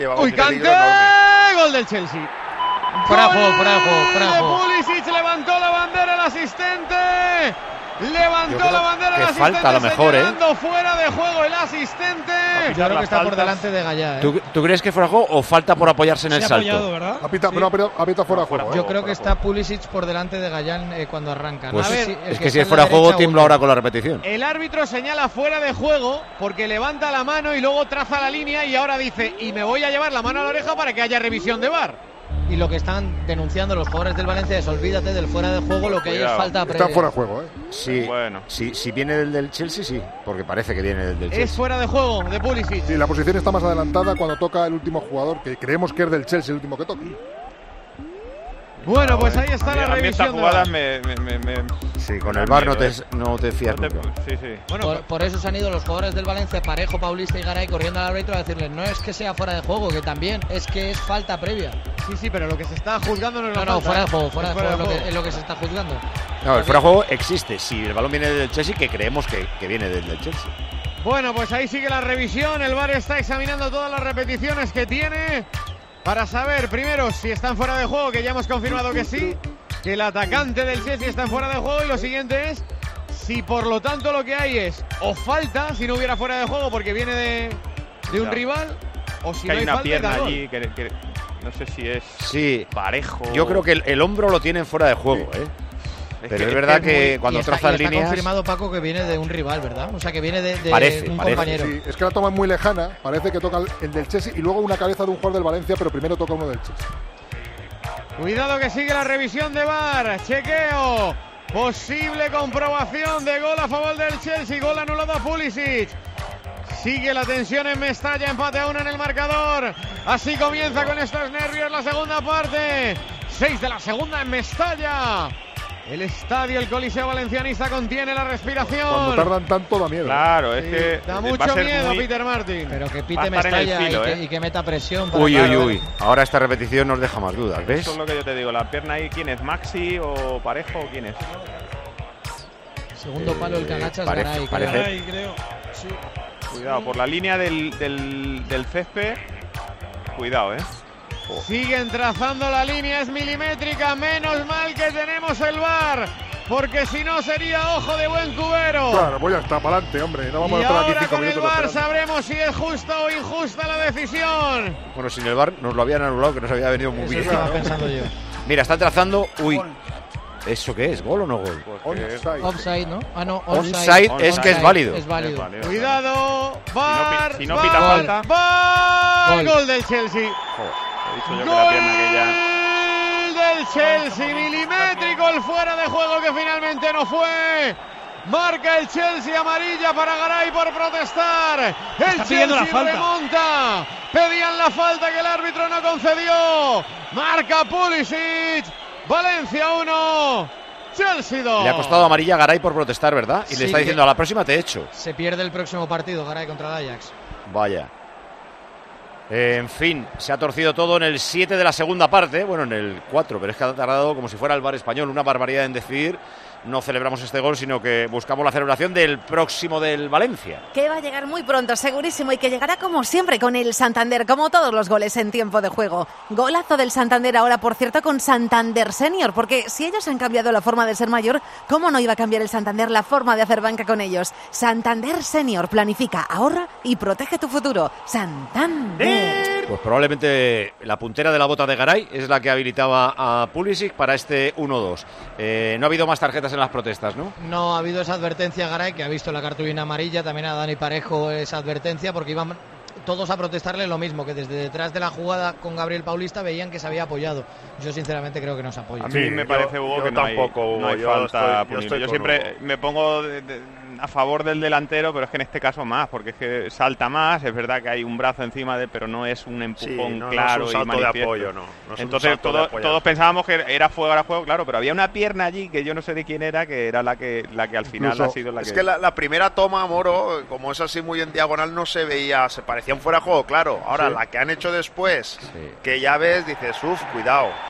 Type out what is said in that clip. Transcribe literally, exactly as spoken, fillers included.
Uy, Kanté, gol del Chelsea. Fuera de juego, fuera de juego, fuera de juego. Pulisic levantó la bandera el asistente. Levantó la bandera el asistente. Falta a lo mejor, ¿eh? Fuera de juego el asistente. Yo creo que está por delante de Gallá, ¿eh? ¿Tú, ¿Tú crees que fuera de juego o falta por apoyarse en el Se ha salto? apoyado, ¿verdad? Apita, Sí. pero apita, apita fuera de juego. Yo creo que está Pulisic por delante de Gallán eh, cuando arranca. Pues no sé es si, que, el si está es en fuera la de juego, derecha tiemblo o ahora no. con la repetición. El árbitro señala fuera de juego porque levanta la mano y luego traza la línea y ahora dice, y me voy a llevar la mano a la oreja para que haya revisión de V A R. Y lo que están denunciando los jugadores del Valencia es olvídate del fuera de juego, lo que hay es falta previa. Está fuera de juego, ¿eh? Sí, Bueno. si, si viene del, del Chelsea, sí, porque parece que viene del, del Chelsea. Es fuera de juego de Pulisic. Sí, la posición está más adelantada cuando toca el último jugador, que creemos que es del Chelsea el último que toca. Bueno, pues ahí está A mí- la a mí estas revisión de jugadas V A R. me, me, me, me- Sí, con me el da V A R no miedo, te, ¿eh? no te fías No te- nunca. Sí, sí. Bueno, Por, por eso se han ido los jugadores del Valencia, Parejo, Paulista y Garay, corriendo al árbitro a decirle no es que sea fuera de juego, que también es que es falta previa. sí, sí, pero lo que se está juzgando no es la No, no, falta, fuera de ¿eh? juego, fuera Es de juego, es lo que, es lo que se está juzgando. No, el fuera de juego existe. Si el balón viene del Chelsea, que creemos que, que viene del, del Chelsea. Bueno, pues ahí sigue la revisión. El V A R está examinando todas las repeticiones que tiene para saber primero si están fuera de juego, que ya hemos confirmado que sí, que el atacante del Chelsea está fuera de juego, y lo siguiente es si por lo tanto lo que hay es o falta, si no hubiera fuera de juego porque viene de, de un Ya. rival, o si que no hay hay una falta y pierna da gol. allí que, que no sé si es Sí, Parejo. yo creo que el, el hombro lo tienen fuera de juego, ¿eh? Es Pero que- es verdad que es que, muy- cuando y está, trazan y está líneas... confirmado, Paco, que viene de un rival, ¿verdad? O sea, que viene de, de Parece, un parece, compañero. Sí, es que la toma es muy lejana, parece que toca el, el del Chelsea y luego una cabeza de un jugador del Valencia, pero primero toca uno del Chelsea. Cuidado que sigue la revisión de V A R. Chequeo. Posible comprobación de gol a favor del Chelsea. Gol anulado a Pulisic. Sigue la tensión en Mestalla. Empate a uno en el marcador. Así comienza con estos nervios la segunda parte. Seis de la segunda en Mestalla. El estadio, el Coliseo Valencianista, contiene la respiración. Cuando tardan tanto da miedo. Claro, es Sí, que da va a mucho ser miedo muy- Peter Martin. Pero que Va a pite estar en el Mestalla filo, y, que, ¿eh? y que meta presión. Para Uy, claro, uy, uy. Ahora esta repetición nos deja más dudas, ¿ves? Eso es lo que yo te digo. La pierna ahí, ¿quién es? ¿Maxi o Parejo o quién es? Segundo palo el Canachas, parece- Garay. parece- creo. Garay, creo. Sí. Cuidado, por la línea del, del, del césped. Cuidado, ¿eh? Siguen trazando la línea, es milimétrica. Menos mal que tenemos el V A R, porque si no sería ojo de buen cubero. Claro, pues ya está, para adelante, hombre. No vamos Y a estar aquí ahora cinco con el minutos V A R esperando. sabremos si es justa o injusta la decisión. Bueno, sin el V A R nos lo habían anulado, que nos había venido muy Eso bien. estaba pensando yo. Mira, están trazando... Uy, ¿eso qué es? ¿Gol o no gol? Onside. Offside, ¿no? Ah, no, Onside onside. es que es válido. Es válido. Es válido. Cuidado, V A R. Si no V A pita R, falta. V A R, Gol. gol del Chelsea. He dicho yo que Gol la pierna que ya... del Chelsea, milimétrico el fuera de juego que finalmente no fue. Marca el Chelsea, amarilla para Garay por protestar. El Está pidiendo la Chelsea falta. remonta. Pedían la falta que el árbitro no concedió. Marca Pulisic. Valencia uno, Chelsea dos. Le ha costado amarilla a Garay por protestar, ¿verdad? Y Sí, le está que- diciendo, a la próxima te echo. Se pierde el próximo partido, Garay, contra el Ajax. Vaya. Eh, en fin, se ha torcido todo en el siete de la segunda parte, bueno, en el cuatro, pero es que ha tardado como si fuera el V A R español, una barbaridad en decidir. No celebramos este gol, sino que buscamos la celebración del próximo del Valencia. Que va a llegar muy pronto, segurísimo, y que llegará como siempre con el Santander, como todos los goles en tiempo de juego. Golazo del Santander ahora, por cierto, con Santander Senior, porque si ellos han cambiado la forma de ser mayor, ¿cómo no iba a cambiar el Santander la forma de hacer banca con ellos? Santander Senior, planifica, ahorra y protege tu futuro. Santander. Pues probablemente la puntera de la bota de Garay es la que habilitaba a Pulisic para este uno dos. Eh, no ha habido más tarjetas en las protestas, ¿no? No ha habido esa advertencia, Garay, que ha visto la cartulina amarilla. También a Dani Parejo esa advertencia, porque iban todos a protestarle lo mismo, que desde detrás de la jugada con Gabriel Paulista veían que se había apoyado. Yo sinceramente creo que no se apoya. A mí Sí, me yo- parece, Hugo, yo que no hay, tampoco, Hugo, no hay yo falta estoy- yo punible. estoy Yo, con siempre Hugo. me pongo de- de- a favor del delantero, pero es que en este caso más, porque es que salta más, es verdad que hay un brazo encima de él, pero no es un empujón Sí, no, no es claro un y salto de manifiesto. apoyo, no, no es un Entonces salto de todo- apoyo. todos pensábamos que era fuego, era juego, claro, pero había una pierna allí que yo no sé de quién era, que era la que la que al final Incluso- ha sido la Es que... que la, la primera toma, Moro, como es así muy en diagonal, no se veía, se parecía un fuera de juego, claro. Ahora, Sí. la que han hecho después, Sí. que ya ves, dices, uff, cuidado.